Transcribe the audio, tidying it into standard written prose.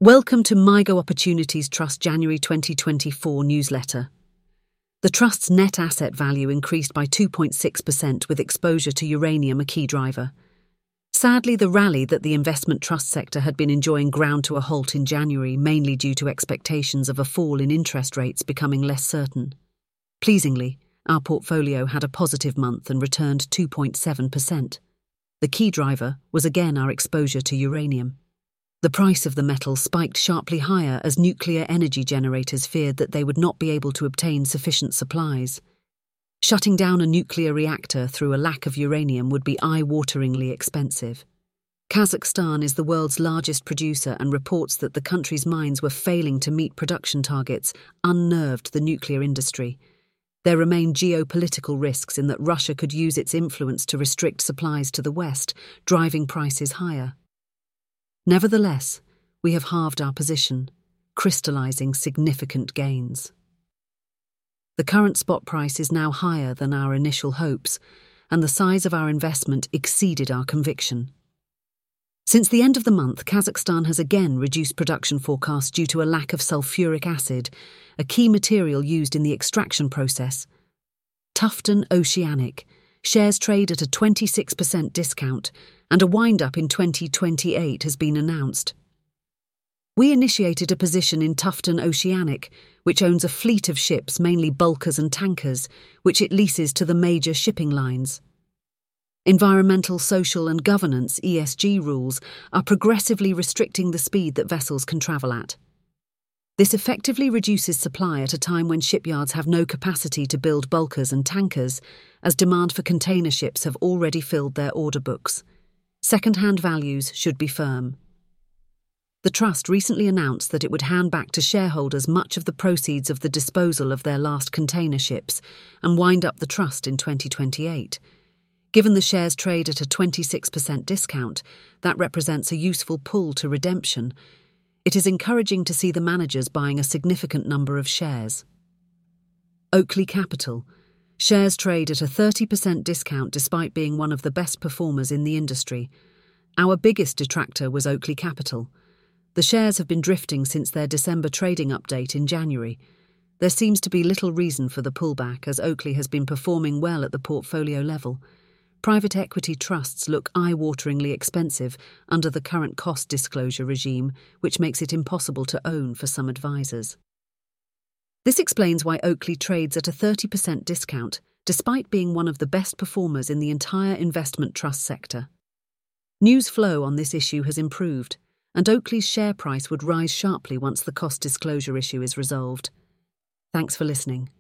Welcome to MIGO Opportunities Trust January 2024 newsletter. The Trust's net asset value increased by 2.6% with exposure to uranium a key driver. Sadly, the rally that the investment trust sector had been enjoying ground to a halt in January, mainly due to expectations of a fall in interest rates becoming less certain. Pleasingly, our portfolio had a positive month and returned 2.7%. The key driver was again our exposure to uranium. The price of the metal spiked sharply higher as nuclear energy generators feared that they would not be able to obtain sufficient supplies. Shutting down a nuclear reactor through a lack of uranium would be eye-wateringly expensive. Kazakhstan is the world's largest producer and reports that the country's mines were failing to meet production targets, unnerved the nuclear industry. There remain geopolitical risks in that Russia could use its influence to restrict supplies to the West, driving prices higher. Nevertheless, we have halved our position, crystallizing significant gains. The current spot price is now higher than our initial hopes, and the size of our investment exceeded our conviction. Since the end of the month, Kazakhstan has again reduced production forecasts due to a lack of sulfuric acid, a key material used in the extraction process. Tufton Oceanic shares trade at a 26% discount, and a wind-up in 2028 has been announced. We initiated a position in Tufton Oceanic, which owns a fleet of ships, mainly bulkers and tankers, which it leases to the major shipping lines. Environmental, social and governance (ESG) rules are progressively restricting the speed that vessels can travel at. This effectively reduces supply at a time when shipyards have no capacity to build bulkers and tankers, as demand for container ships have already filled their order books. Second-hand values should be firm. The Trust recently announced that it would hand back to shareholders much of the proceeds of the disposal of their last container ships and wind up the Trust in 2028. Given the shares trade at a 26% discount, that represents a useful pull to redemption. It is encouraging to see the managers buying a significant number of shares. Oakley Capital. Shares trade at a 30% discount despite being one of the best performers in the industry. Our biggest detractor was Oakley Capital. The shares have been drifting since their December trading update in January. There seems to be little reason for the pullback as Oakley has been performing well at the portfolio level. Private equity trusts look eye-wateringly expensive under the current cost disclosure regime, which makes it impossible to own for some advisors. This explains why Oakley trades at a 30% discount, despite being one of the best performers in the entire investment trust sector. News flow on this issue has improved, and Oakley's share price would rise sharply once the cost disclosure issue is resolved. Thanks for listening.